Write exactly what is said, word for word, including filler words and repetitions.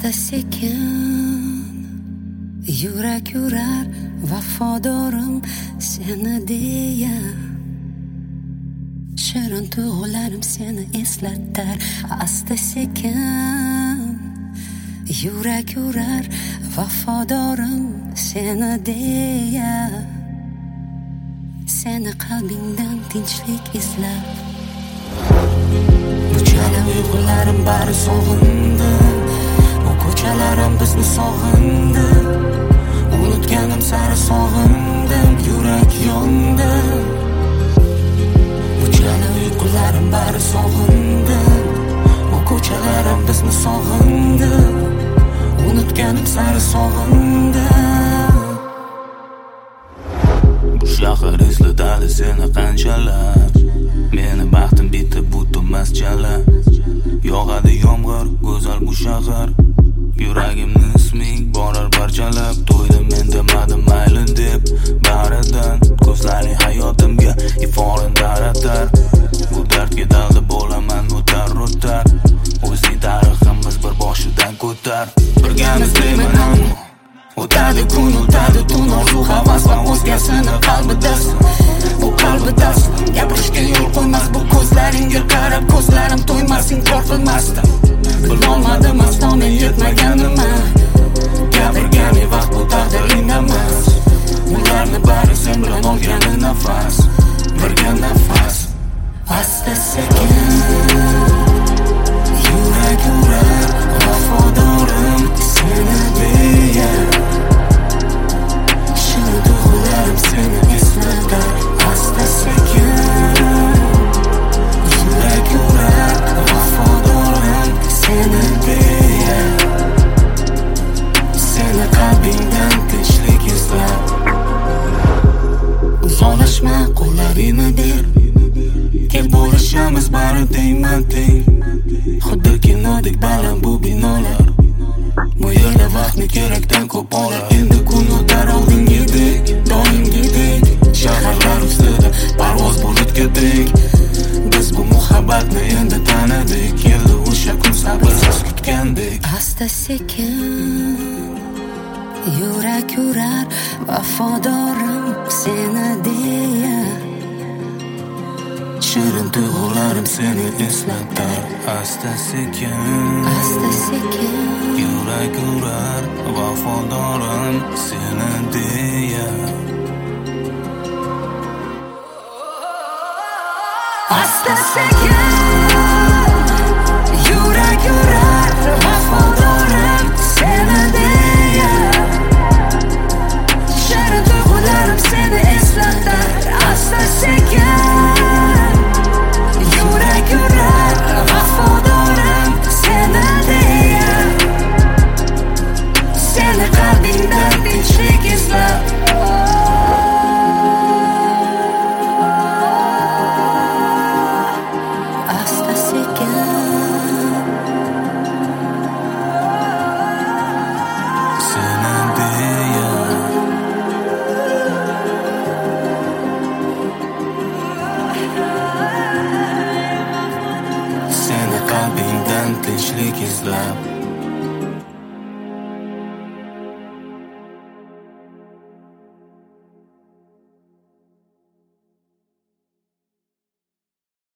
asta sekin yurak yurar vafodorim seni deya. Shirin tuyg'ularim seni eslatar asta sekin yurak yurar vafodorim seni deya. Seni qalbingdan tinchlik izlab bu chala uyg'unlarim bari sog'indi. Bu ko'chalarim bizni sog'indi. Unutganim sari sog'indim, yurak yondi. Bu chala uyg'unlarim bari sog'indi. Bu ko'chalarim bizni sog'indi. Unutganim sari sog'indim. Bu shahar eslatadi seni qanchalar. Meni baxtim bitta bu to'mas chala. Yog'adi yomg'ir, go'zal bu shahar. Yuragimni isming borar parchalab. To'ydim men demadim mayli deb baridan. Ko'zlaring hayotimga iforin taratar. Bu dardga dalda bo'laman o'tar o'tar. O'zing tariximiz bir boshidan ko'tar. Birgamiz deyman ammo o'tadi kun, o'tadi tun, orzu havas va o'zgasini qalbidasan. Bu qalbidasan. Gapirishga yo'l qo'ymas bu ko'zlaringga qarab. Ko'zlarim to'ymas, inkor qilmasdan. Bilolmadim aslo men yetmaganimni. Gapirgani vaqt bu taqdiring emas. Ularni bari sen bilan olgani nafas. Birga nafas. Asta sekin yurak yurar vafodorim seni deya. Shirin tuyg'ularim seni eslatar asta sekin yurak yurar vafodorim seni deya. Seni qalbingdan tinchlik izlab uzoqlashma qo'llaringni ber. Kel bo'lishamiz bari deyman teng. Xuddi kinodek baland bu binolar. Bu yerda vaqtni kerakdan ko'p olar. Endi kun o'tar oldingidek, doimgidek. Shaharlar ustida parvoz bulutga teng. Biz bu muhabbatni endi tanidik. Keldi o'sha kun sabrsiz kutgandek. Asta sekin yurak yurar vafodorim seni deya. Shirin tuyg'ularim seni eslatar asta sekin. Asta sekin yurak yurar vafodorim seni deya. Asta sekin